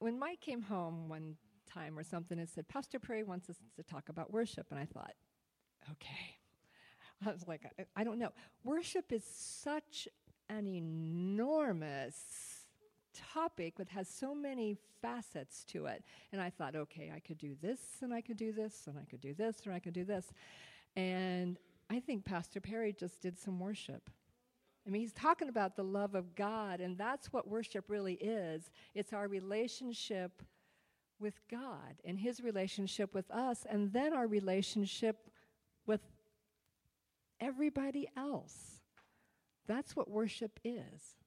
when Mike came home one time or something and said, Pastor Perry wants us to talk about worship, and I thought, okay. I was like, I don't know. Worship is such an enormous topic that has so many facets to it. And I thought, okay, I could do this, and I could do this, and I could do this, or I could do this. And I think Pastor Perry just did some worship. I mean, he's talking about the love of God, and that's what worship really is. It's our relationship with God and his relationship with us, and then our relationship with everybody else. That's what worship is.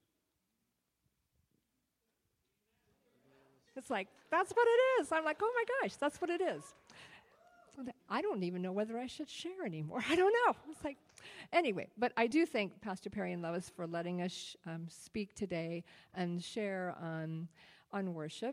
It's like, that's what it is. I'm like, oh my gosh, that's what it is. I don't even know whether I should share anymore. I don't know. It's like, anyway, but I do thank Pastor Perry and Lois for letting us speak today and share on worship.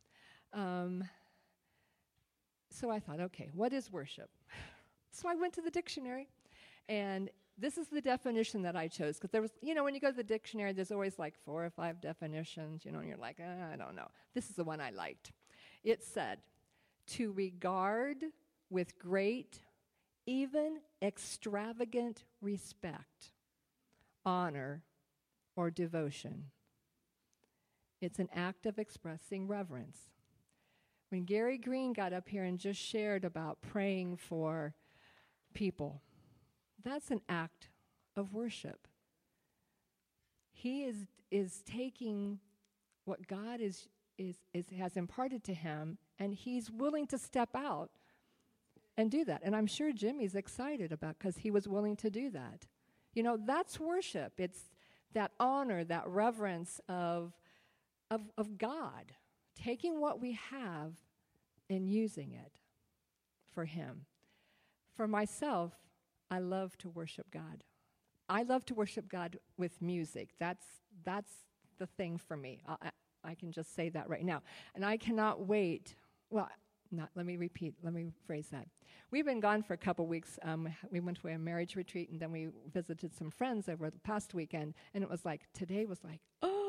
So I thought, okay, what is worship? So I went to the dictionary, and this is the definition that I chose, because there was, when you go to the dictionary, there's always like 4 or 5 definitions, and you're like, I don't know. This is the one I liked. It said, to regard with great, even extravagant respect, honor, or devotion. It's an act of expressing reverence. When Gary Green got up here and just shared about praying for people, that's an act of worship. He is taking what God has imparted to him, and he's willing to step out and do that. And I'm sure Jimmy's excited about, because he was willing to do that. That's worship. It's that honor, that reverence of God, taking what we have and using it for him. For myself, I love to worship God. I love to worship God with music. That's the thing for me. I can just say that right now. And I cannot wait. Well, let me phrase that. We've been gone for a couple weeks. We went to a marriage retreat, and then we visited some friends over the past weekend. And it was like, today was like,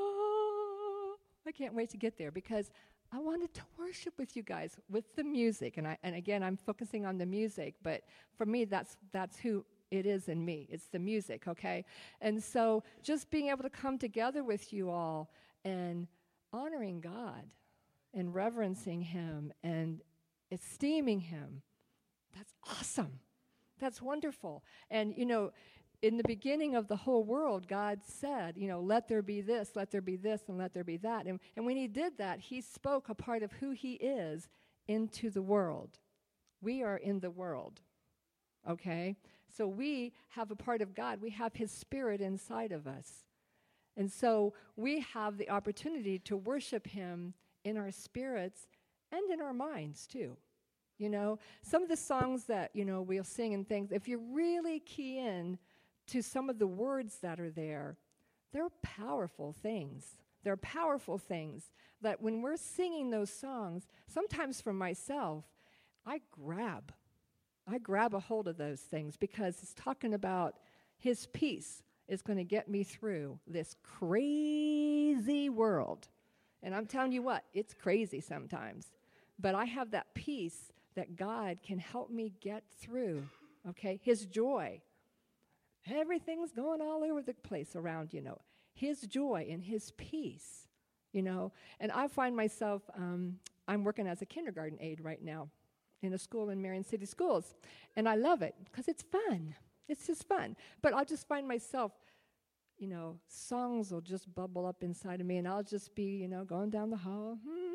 oh, I can't wait to get there, because I wanted to worship with you guys with the music. And again, I'm focusing on the music, but for me, that's who it is in me. It's the music, okay? And so just being able to come together with you all and honoring God and reverencing him and esteeming him, that's awesome. That's wonderful. And, in the beginning of the whole world, God said, let there be this, let there be this, and let there be that. And when he did that, he spoke a part of who he is into the world. We are in the world, okay? So we have a part of God. We have his spirit inside of us. And so we have the opportunity to worship him in our spirits and in our minds, too. Some of the songs that, we'll sing and things, if you really key in to some of the words that are there, they're powerful things. They're powerful things that when we're singing those songs, sometimes for myself, I grab a hold of those things, because it's talking about his peace is going to get me through this crazy world. And I'm telling you what, it's crazy sometimes. But I have that peace that God can help me get through, okay? His joy. Everything's going all over the place around, His joy and his peace, And I find myself, I'm working as a kindergarten aide right now in a school in Marion City Schools. And I love it because it's fun. It's just fun. But I'll just find myself, songs will just bubble up inside of me, and I'll just be, going down the hall,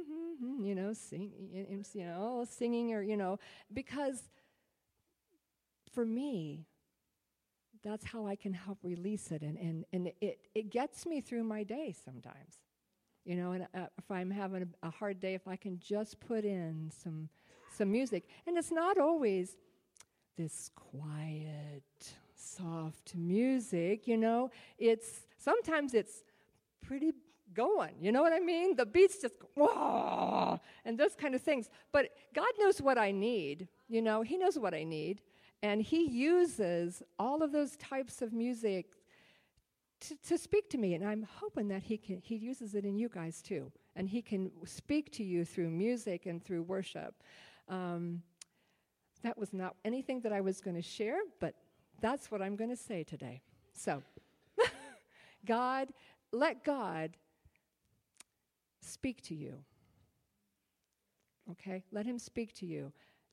singing or, because for me, that's how I can help release it, and it gets me through my day sometimes, and if I'm having a hard day, if I can just put in some music, and it's not always this quiet, soft music, sometimes it's pretty going, you know what I mean? The beats just go, whoa, and those kind of things, but God knows what I need, He knows what I need. And he uses all of those types of music to speak to me. And I'm hoping that he uses it in you guys too. and he can speak to you through music and through worship. That was not anything that I was going to share, but that's what I'm going to say today. So, let God speak to you. Okay? Let him speak to you.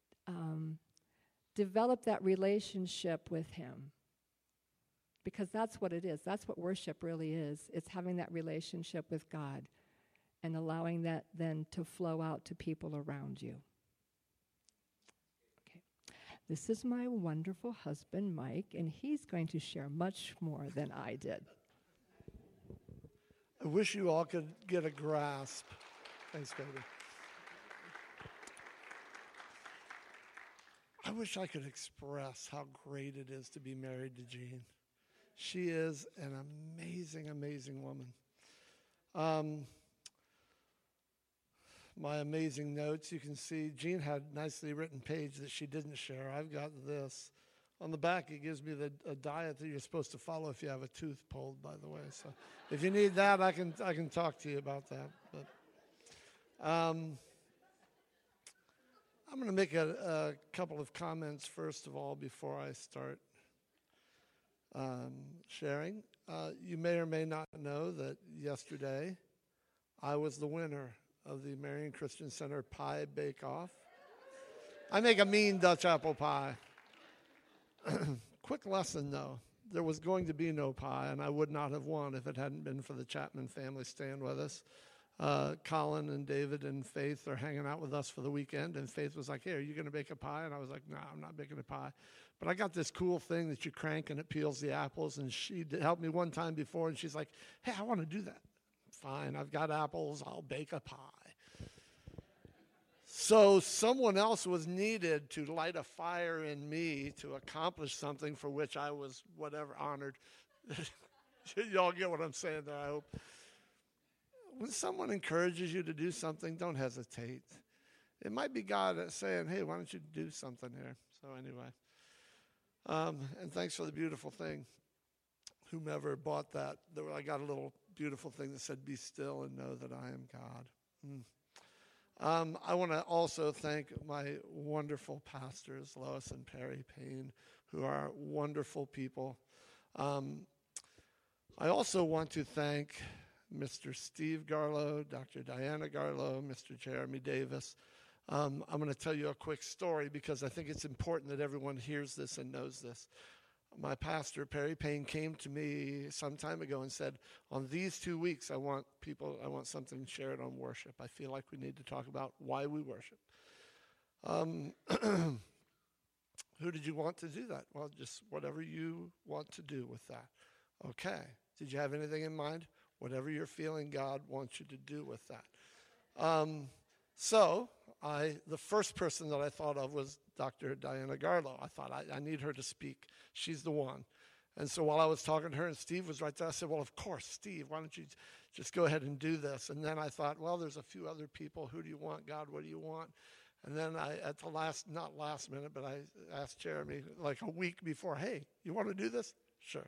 Develop that relationship with him. Because that's what it is. That's what worship really is. It's having that relationship with God and allowing that then to flow out to people around you. Okay. This is my wonderful husband, Mike, and he's going to share much more than I did. I wish you all could get a grasp. Thanks, baby. I wish I could express how great it is to be married to Jean. She is an amazing, amazing woman. My amazing notes, you can see Jean had a nicely written page that she didn't share. I've got this. On the back, it gives me a diet that you're supposed to follow if you have a tooth pulled, by the way. So if you need that, I can talk to you about that. But I'm going to make a couple of comments, first of all, before I start sharing. You may or may not know that yesterday I was the winner of the Marian Christian Center Pie Bake-Off. I make a mean Dutch apple pie. Quick lesson, though. There was going to be no pie, and I would not have won if it hadn't been for the Chapman family staying with us. Colin and David and Faith are hanging out with us for the weekend, and Faith was like, hey, are you going to bake a pie? And I was like, no, I'm not baking a pie. But I got this cool thing that you crank, and it peels the apples, and she helped me one time before, and she's like, hey, I want to do that. Fine, I've got apples. I'll bake a pie. So someone else was needed to light a fire in me to accomplish something for which I was, whatever, honored. Y'all get what I'm saying there, I hope. When someone encourages you to do something, don't hesitate. It might be God saying, hey, why don't you do something here? So anyway, and thanks for the beautiful thing. Whomever bought that, I got a little beautiful thing that said, be still and know that I am God. I want to also thank my wonderful pastors, Lois and Perry Payne, who are wonderful people. I also want to thank Mr. Steve Garlow, Dr. Diana Garlow, Mr. Jeremy Davis. I'm going to tell you a quick story because I think it's important that everyone hears this and knows this. My pastor, Perry Payne, came to me some time ago and said, on these 2 weeks, I want something shared on worship. I feel like we need to talk about why we worship. Who did you want to do that? Well, just whatever you want to do with that. Okay. Did you have anything in mind? Whatever you're feeling God wants you to do with that. So the first person that I thought of was Dr. Diana Garlow. I thought, I need her to speak. She's the one. And so while I was talking to her and Steve was right there, I said, well, of course, Steve, why don't you just go ahead and do this? And then I thought, well, there's a few other people. Who do you want, God? What do you want? And then at the not last minute, but I asked Jeremy like a week before, hey, you want to do this? Sure.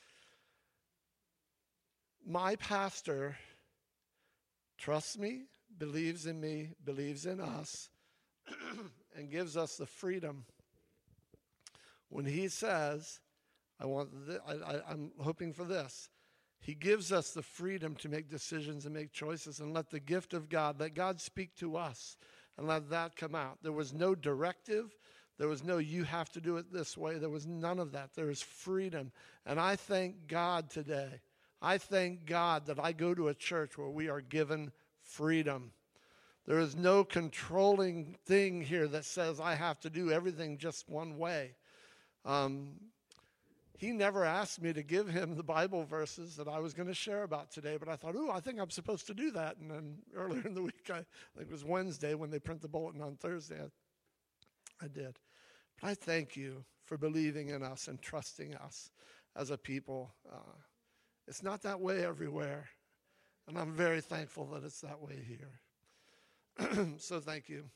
My pastor trusts me, believes in us, and gives us the freedom. When he says, I'm hoping for this, he gives us the freedom to make decisions and make choices and let the gift of God, let God speak to us and let that come out. There was no directive. There was no, you have to do it this way. There was none of that. There is freedom. And I thank God today. I thank God that I go to a church where we are given freedom. There is no controlling thing here that says I have to do everything just one way. He never asked me to give him the Bible verses that I was going to share about today, but I thought, I think I'm supposed to do that. And then earlier in the week, I think it was Wednesday when they print the bulletin on Thursday, I did. But I thank you for believing in us and trusting us as a people. It's not that way everywhere, and I'm very thankful that it's that way here. So thank you.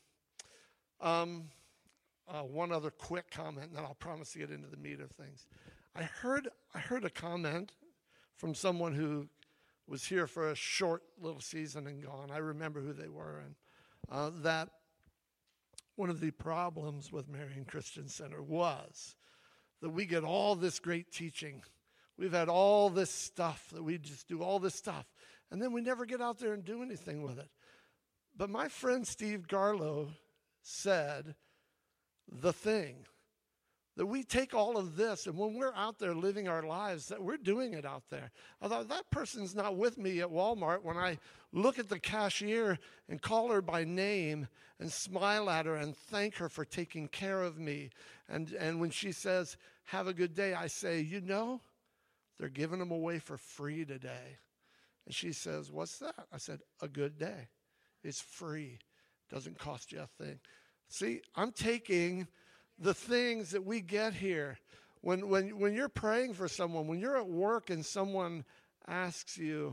One other quick comment, and then I'll promise to get into the meat of things. I heard a comment from someone who was here for a short little season and gone. I remember who they were, and that one of the problems with Marian Christian Center was that we get all this great teaching. We've had all this stuff that we just do all this stuff, and then we never get out there and do anything with it. But my friend Steve Garlow said the thing, that we take all of this, and when we're out there living our lives, that we're doing it out there. I thought, that person's not with me at Walmart when I look at the cashier and call her by name and smile at her and thank her for taking care of me. And when she says, have a good day, I say, you know, they're giving them away for free today. And she says, what's that? I said, a good day. It's free. Doesn't cost you a thing. See, I'm taking the things that we get here. When you're praying for someone, when you're at work and someone asks you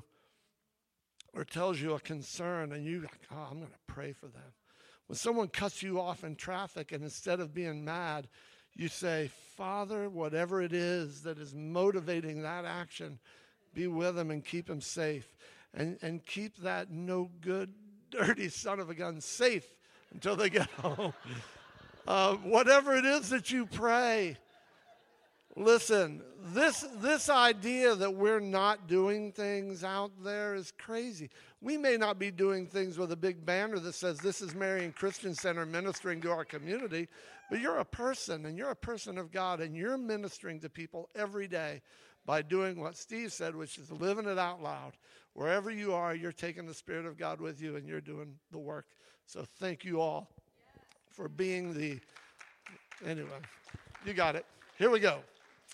or tells you a concern and you, oh, I'm going to pray for them. When someone cuts you off in traffic and instead of being mad, you say, Father, whatever it is that is motivating that action, be with them and keep them safe. And keep that no good, dirty son of a gun safe until they get home. Whatever it is that you pray, listen, this idea that we're not doing things out there is crazy. We may not be doing things with a big banner that says this is Marian Christian Center ministering to our community, but you're a person, and you're a person of God, and you're ministering to people every day by doing what Steve said, which is living it out loud. Wherever you are, you're taking the Spirit of God with you, and you're doing the work. So thank you all for being the, anyway, you got it. Here we go.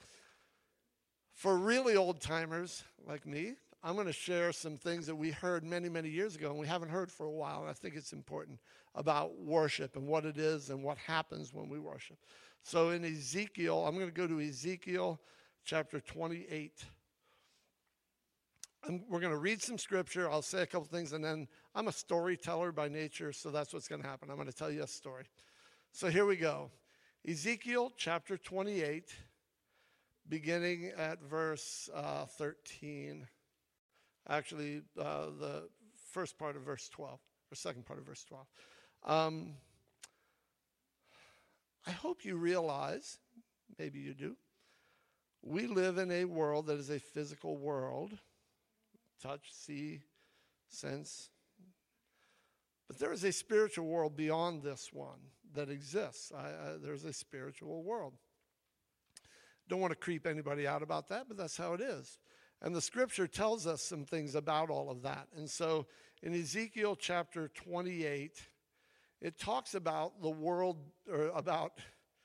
For really old timers like me, I'm going to share some things that we heard many, many years ago, and we haven't heard for a while, and I think it's important about worship and what it is and what happens when we worship. So in Ezekiel, I'm going to go to Ezekiel chapter 28. We're going to read some scripture. I'll say a couple things, and then I'm a storyteller by nature, so that's what's going to happen. I'm going to tell you a story. So here we go. Ezekiel chapter 28, beginning at verse 13. Actually, the first part of verse 12, or second part of verse 12. I hope you realize, maybe you do, we live in a world that is a physical world. Touch, see, sense. But there is a spiritual world beyond this one that exists. There's a spiritual world. Don't want to creep anybody out about that, but that's how it is. And the scripture tells us some things about all of that. And so in Ezekiel chapter 28, it talks about the world, or about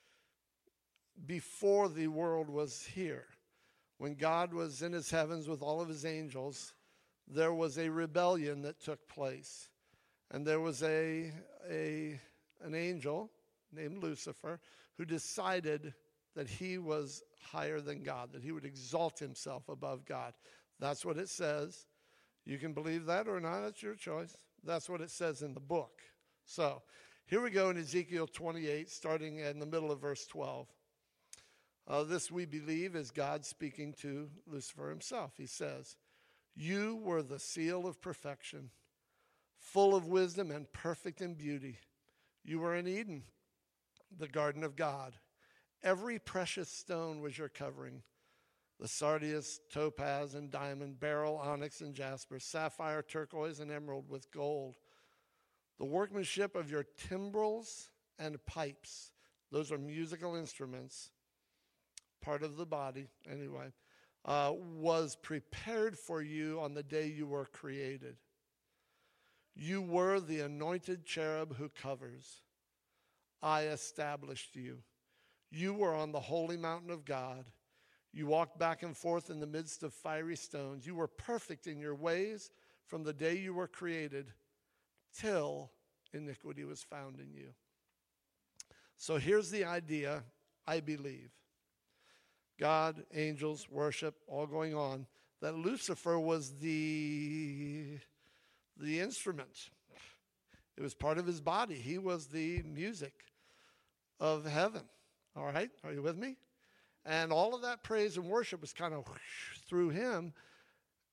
before the world was here. When God was in his heavens with all of his angels, there was a rebellion that took place. And there was an angel named Lucifer who decided that he was higher than God, that he would exalt himself above God. That's what it says. You can believe that or not, that's your choice. That's what it says in the book. So here we go in Ezekiel 28, starting in the middle of verse 12. This, we believe, is God speaking to Lucifer himself. He says, "You were the seal of perfection, full of wisdom and perfect in beauty. You were in Eden, the garden of God. Every precious stone was your covering, the sardius, topaz, and diamond, beryl, onyx, and jasper, sapphire, turquoise, and emerald with gold. The workmanship of your timbrels and pipes," those are musical instruments, part of the body anyway, "was prepared for you on the day you were created. You were the anointed cherub who covers. I established you. You were on the holy mountain of God. You walked back and forth in the midst of fiery stones. You were perfect in your ways from the day you were created till iniquity was found in you." So here's the idea, I believe. God, angels, worship, all going on, that Lucifer was the instrument. It was part of his body. He was the music of heaven. All right? Are you with me? And all of that praise and worship was kind of through him.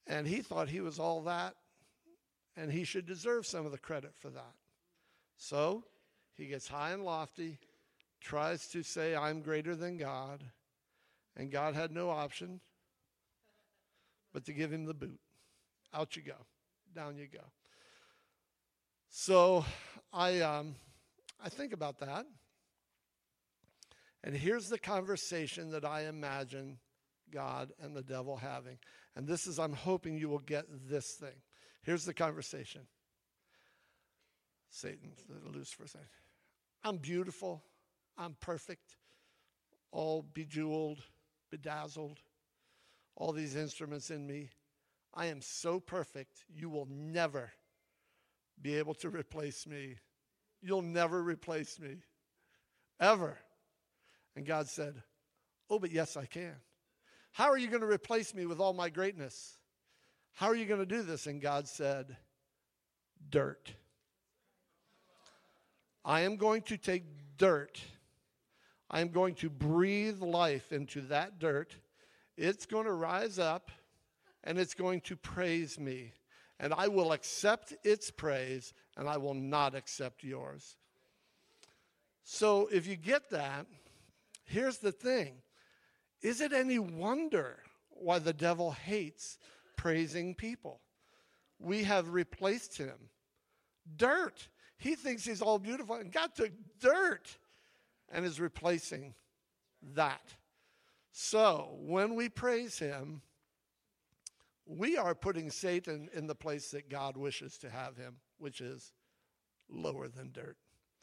And he thought he was all that, and he should deserve some of the credit for that. So he gets high and lofty, tries to say, I'm greater than God, and God had no option but to give him the boot. Out you go. Down you go. So I think about that. And here's the conversation that I imagine God and the devil having. And this is, I'm hoping you will get this thing. Here's the conversation. Satan, loose for a second. I'm beautiful. I'm perfect. All bejeweled, bedazzled. All these instruments in me. I am so perfect, you will never be able to replace me. You'll never replace me. Ever. And God said, oh, but yes, I can. How are you going to replace me with all my greatness? How are you going to do this? And God said, dirt. I am going to take dirt. I am going to breathe life into that dirt. It's going to rise up, and it's going to praise me. And I will accept its praise, and I will not accept yours. So if you get that, here's the thing. Is it any wonder why the devil hates praising people? We have replaced him. Dirt. He thinks he's all beautiful, and God took dirt and is replacing that. So when we praise him, we are putting Satan in the place that God wishes to have him, which is lower than dirt.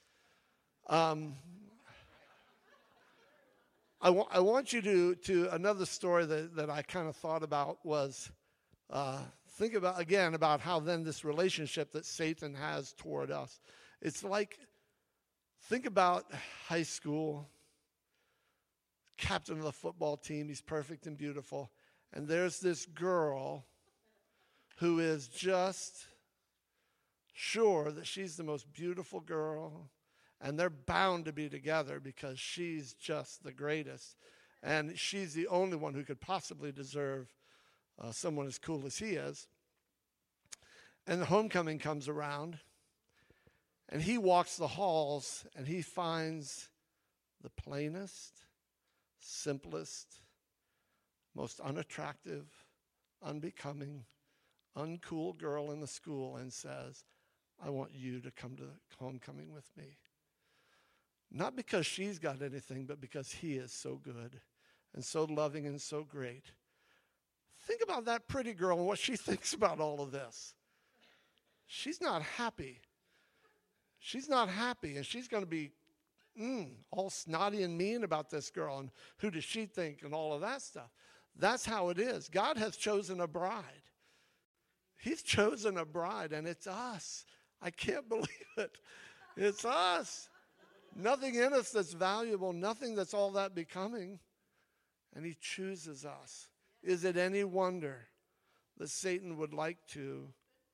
I want you to another story that I kind of thought about was, think about, again, about how then this relationship that Satan has toward us. It's like, think about high school, captain of the football team, he's perfect and beautiful. And there's this girl who is just sure that she's the most beautiful girl, and they're bound to be together because she's just the greatest. And she's the only one who could possibly deserve someone as cool as he is. And the homecoming comes around, and he walks the halls, and he finds the plainest, simplest, most unattractive, unbecoming, uncool girl in the school and says, I want you to come to the homecoming with me. Not because she's got anything, but because he is so good and so loving and so great. Think about that pretty girl and what she thinks about all of this. She's not happy. She's not happy, and she's going to be all snotty and mean about this girl, and who does she think, and all of that stuff. That's how it is. God has chosen a bride. He's chosen a bride, and it's us. I can't believe it. It's us. Nothing in us that's valuable, nothing that's all that becoming, and he chooses us. Is it any wonder that Satan would like to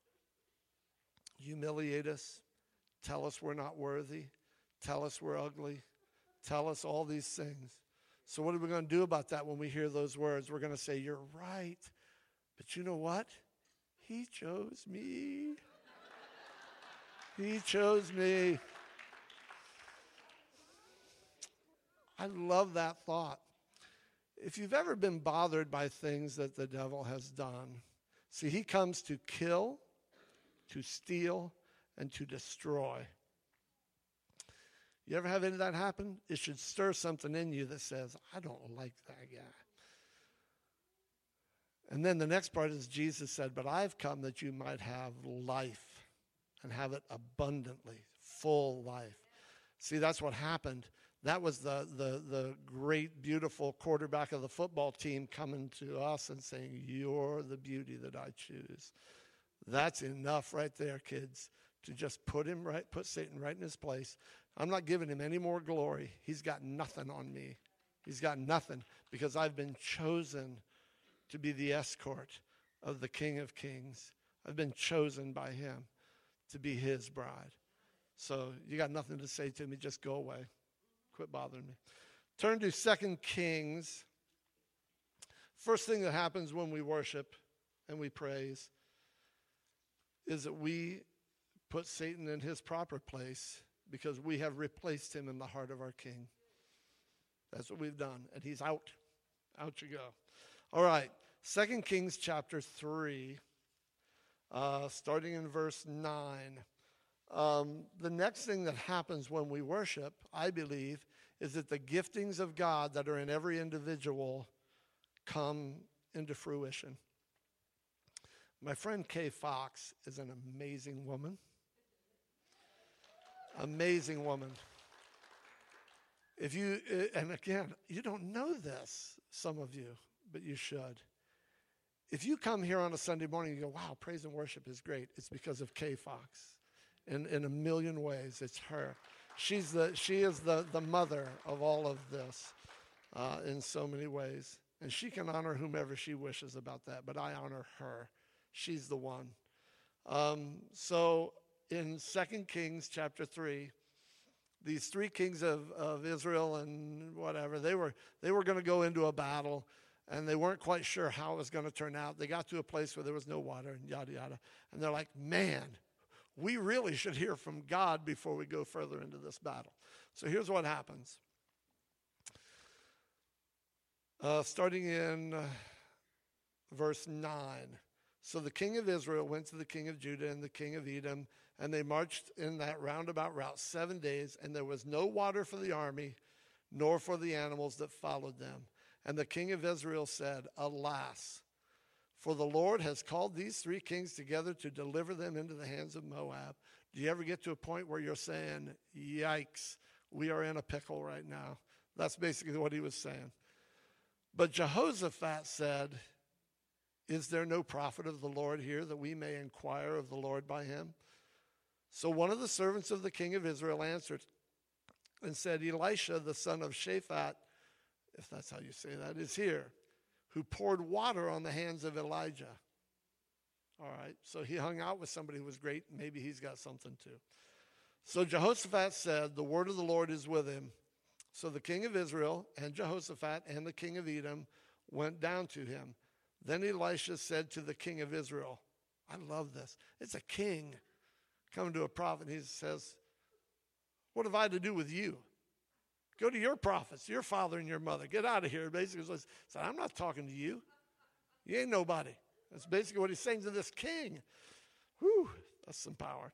humiliate us, tell us we're not worthy, tell us we're ugly, tell us all these things? So what are we going to do about that when we hear those words? We're going to say, you're right. But you know what? He chose me. He chose me. I love that thought. If you've ever been bothered by things that the devil has done, see, he comes to kill, to steal, and to destroy. You ever have any of that happen? It should stir something in you that says, I don't like that guy. And then the next part is Jesus said, but I've come that you might have life and have it abundantly, full life. See, that's what happened. That was the great, beautiful quarterback of the football team coming to us and saying, you're the beauty that I choose. That's enough right there, kids, to just put Satan right in his place. I'm not giving him any more glory. He's got nothing on me. He's got nothing because I've been chosen to be the escort of the King of Kings. I've been chosen by him to be his bride. So you got nothing to say to me. Just go away. Quit bothering me. Turn to 2 Kings. First thing that happens when we worship, and we praise is that we put Satan in his proper place because we have replaced him in the heart of our King. That's what we've done. And he's out. Out you go. All right. 2 Kings chapter 3, starting in verse 9. The next thing that happens when we worship, I believe, is that the giftings of God that are in every individual come into fruition. My friend Kay Fox is an amazing woman. Amazing woman. If you, and again, you don't know this, some of you, but you should. If you come here on a Sunday morning and you go, wow, praise and worship is great, it's because of Kay Fox. In a million ways, it's her. She is the mother of all of this in so many ways. And she can honor whomever she wishes about that, but I honor her. She's the one. So in 2 Kings chapter 3, these three kings of Israel and whatever, they were going to go into a battle, and they weren't quite sure how it was going to turn out. They got to a place where there was no water and yada, yada. And they're like, man, we really should hear from God before we go further into this battle. So here's what happens. Starting in verse 9. So the king of Israel went to the king of Judah and the king of Edom, and they marched in that roundabout route 7 days, and there was no water for the army, nor for the animals that followed them. And the king of Israel said, alas, for the Lord has called these three kings together to deliver them into the hands of Moab. Do you ever get to a point where you're saying, yikes, we are in a pickle right now? That's basically what he was saying. But Jehoshaphat said, is there no prophet of the Lord here that we may inquire of the Lord by him? So one of the servants of the king of Israel answered and said, Elisha, the son of Shaphat, if that's how you say that, is here, who poured water on the hands of Elijah. All right, so he hung out with somebody who was great. Maybe he's got something too. So Jehoshaphat said, the word of the Lord is with him. So the king of Israel and Jehoshaphat and the king of Edom went down to him. Then Elisha said to the king of Israel, I love this. It's a king coming to a prophet. He says, what have I to do with you? Go to your prophets, your father and your mother. Get out of here. Basically, he said, I'm not talking to you. You ain't nobody. That's basically what he's saying to this king. Whew, that's some power.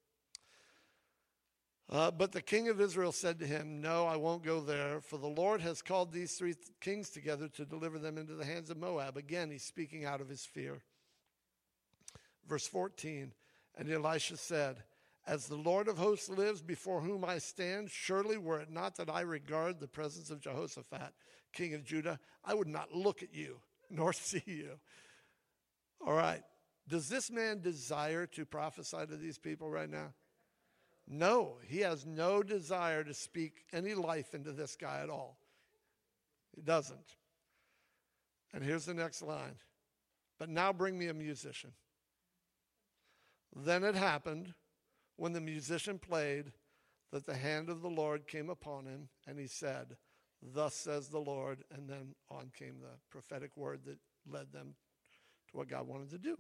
But the king of Israel said to him, no, I won't go there, for the Lord has called these three kings together to deliver them into the hands of Moab. Again, he's speaking out of his fear. Verse 14, and Elisha said, as the Lord of hosts lives before whom I stand, surely were it not that I regard the presence of Jehoshaphat, king of Judah, I would not look at you nor see you. All right. Does this man desire to prophesy to these people right now? No, he has no desire to speak any life into this guy at all. He doesn't. And here's the next line. But now bring me a musician. Then it happened, when the musician played, that the hand of the Lord came upon him, and he said, thus says the Lord, and then on came the prophetic word that led them to what God wanted to do.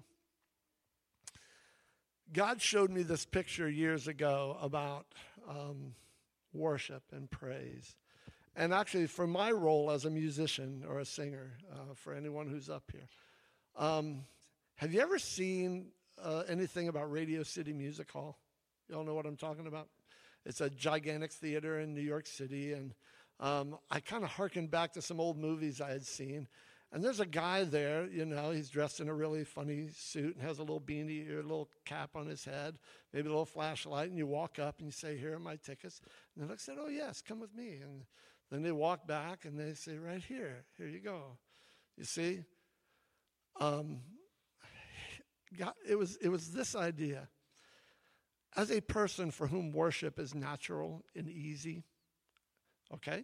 God showed me this picture years ago about worship and praise. And actually, for my role as a musician or a singer, for anyone who's up here, have you ever seen anything about Radio City Music Hall? You all know what I'm talking about? It's a gigantic theater in New York City, and I kind of hearkened back to some old movies I had seen. And there's a guy there, you know, he's dressed in a really funny suit and has a little beanie or a little cap on his head, maybe a little flashlight, and you walk up and you say, here are my tickets. And the next said, oh, yes, come with me. And then they walk back and they say, right here you go. You see? God, it was this idea. As a person for whom worship is natural and easy, okay?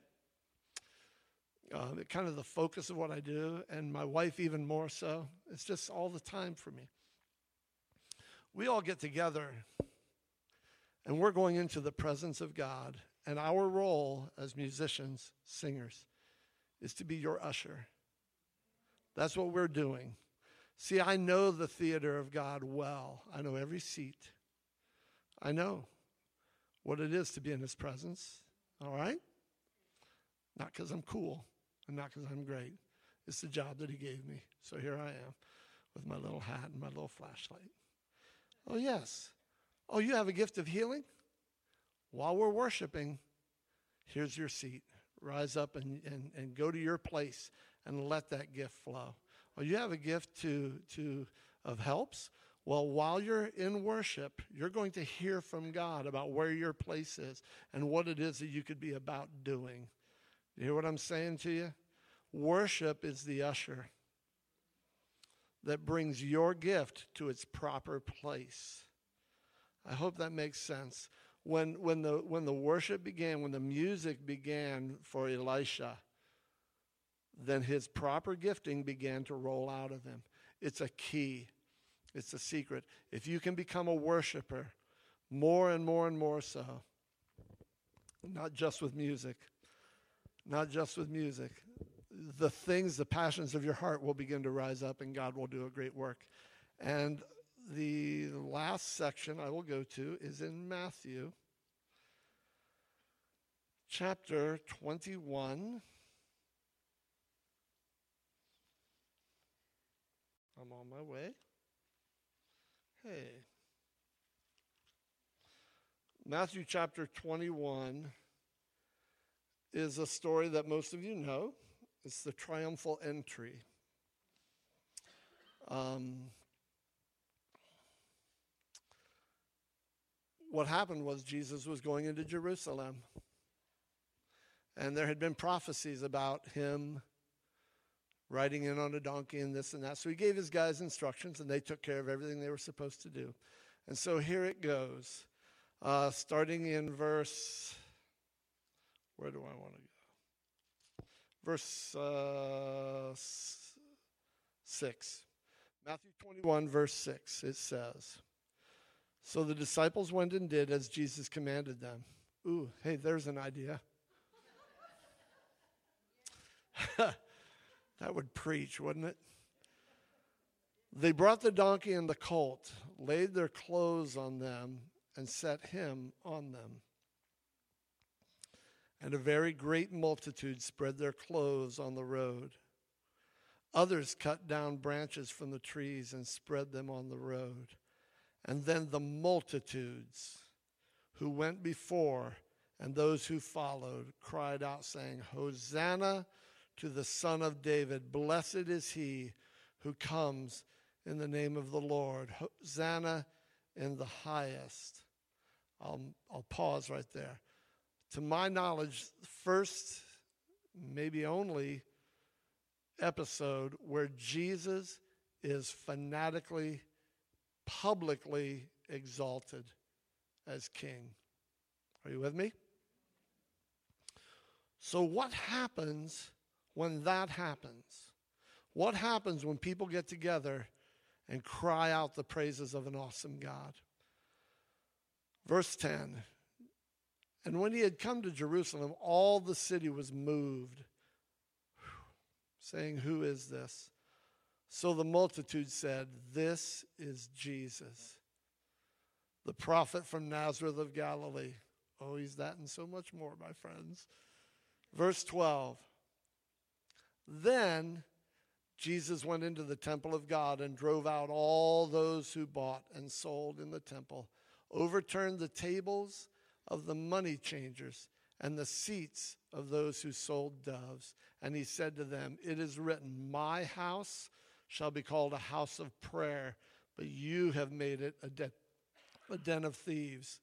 Kind of the focus of what I do, and my wife even more so. It's just all the time for me. We all get together, and we're going into the presence of God, and our role as musicians, singers, is to be your usher. That's what we're doing. See, I know the theater of God well. I know every seat. I know what it is to be in his presence, all right? Not because I'm cool and not because I'm great. It's the job that he gave me. So here I am with my little hat and my little flashlight. Oh, yes. Oh, you have a gift of healing? While we're worshiping, here's your seat. Rise up and go to your place and let that gift flow. Oh, you have a gift of helps? Well, while you're in worship, you're going to hear from God about where your place is and what it is that you could be about doing. You hear what I'm saying to you? Worship is the usher that brings your gift to its proper place. I hope that makes sense. When the worship began, when the music began for Elisha, then his proper gifting began to roll out of him. It's a key. It's a secret. If you can become a worshiper, more and more and more so, not just with music, the things, the passions of your heart will begin to rise up and God will do a great work. And the last section I will go to is in Matthew chapter 21. I'm on my way. Hey. Matthew chapter 21 is a story that most of you know. It's the triumphal entry. What happened was Jesus was going into Jerusalem. And there had been prophecies about him riding in on a donkey and this and that. So he gave his guys instructions, and they took care of everything they were supposed to do. And so here it goes. Starting in verse, where do I want to go? Verse 6. Matthew 21, verse 6, it says, "So the disciples went and did as Jesus commanded them." Ooh, hey, there's an idea. That would preach, wouldn't it? They brought the donkey and the colt, laid their clothes on them, and set him on them. And a very great multitude spread their clothes on the road. Others cut down branches from the trees and spread them on the road. And then the multitudes who went before and those who followed cried out, saying, "Hosanna to the Son of David. Blessed is he who comes in the name of the Lord. Hosanna in the highest." I'll pause right there. To my knowledge, the first, maybe only, episode where Jesus is fanatically, publicly exalted as king. Are you with me? So what happens when that happens? What happens when people get together and cry out the praises of an awesome God? Verse 10, "And when he had come to Jerusalem, all the city was moved, saying, 'Who is this?' So the multitude said, 'This is Jesus, the prophet from Nazareth of Galilee.'" Oh, he's that and so much more, my friends. Verse 12, "Then Jesus went into the temple of God and drove out all those who bought and sold in the temple, overturned the tables of the money changers and the seats of those who sold doves. And he said to them, 'It is written, my house shall be called a house of prayer, but you have made it a den of thieves.'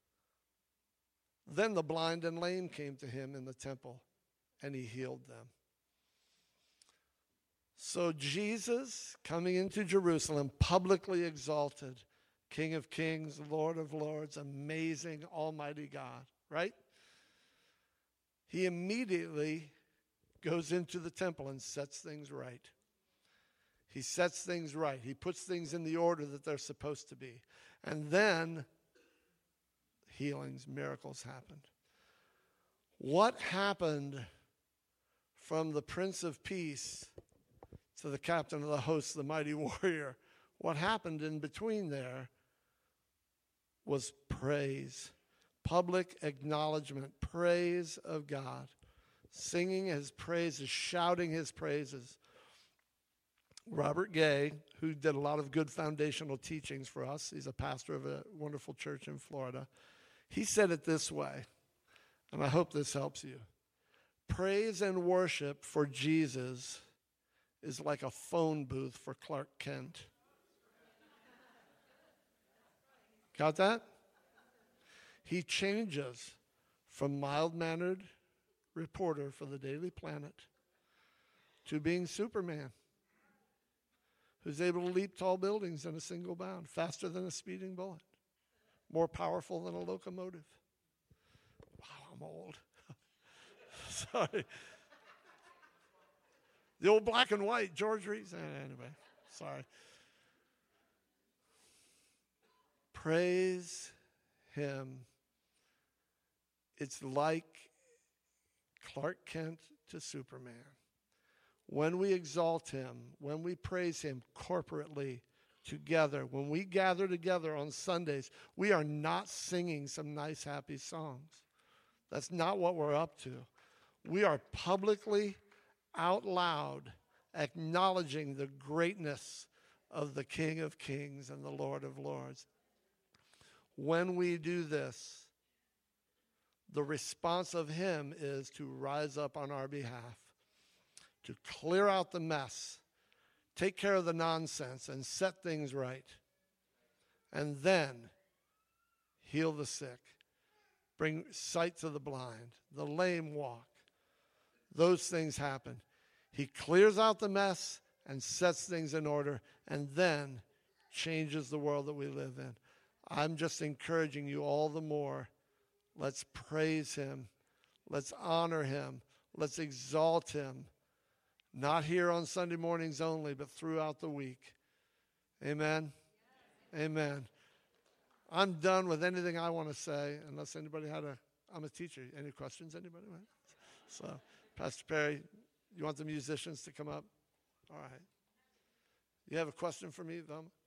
Then the blind and lame came to him in the temple, and he healed them." So Jesus, coming into Jerusalem, publicly exalted, King of kings, Lord of lords, amazing, almighty God, right? He immediately goes into the temple and sets things right. He sets things right. He puts things in the order that they're supposed to be. And then healings, miracles happened. What happened from the Prince of Peace to the captain of the host, the mighty warrior. What happened in between there was praise, public acknowledgement, praise of God, singing his praises, shouting his praises. Robert Gay, who did a lot of good foundational teachings for us, he's a pastor of a wonderful church in Florida, he said it this way, and I hope this helps you. Praise and worship for Jesus is like a phone booth for Clark Kent. Got that? He changes from mild-mannered reporter for the Daily Planet to being Superman, who's able to leap tall buildings in a single bound, faster than a speeding bullet, more powerful than a locomotive. Wow, I'm old. Sorry. The old black and white, George Reeves. Anyway, sorry. Praise him. It's like Clark Kent to Superman. When we exalt him, when we praise him corporately together, when we gather together on Sundays, we are not singing some nice, happy songs. That's not what we're up to. We are publicly, out loud, acknowledging the greatness of the King of Kings and the Lord of Lords. When we do this, the response of him is to rise up on our behalf, to clear out the mess, take care of the nonsense, and set things right. And then heal the sick, bring sight to the blind, the lame walk. Those things happen. He clears out the mess and sets things in order, and then changes the world that we live in. I'm just encouraging you all the more. Let's praise him. Let's honor him. Let's exalt him. Not here on Sunday mornings only, but throughout the week. Amen? Amen. I'm done with anything I want to say, unless anybody I'm a teacher. Any questions, anybody? So, Pastor Perry, you want the musicians to come up? All right. You have a question for me, Velma?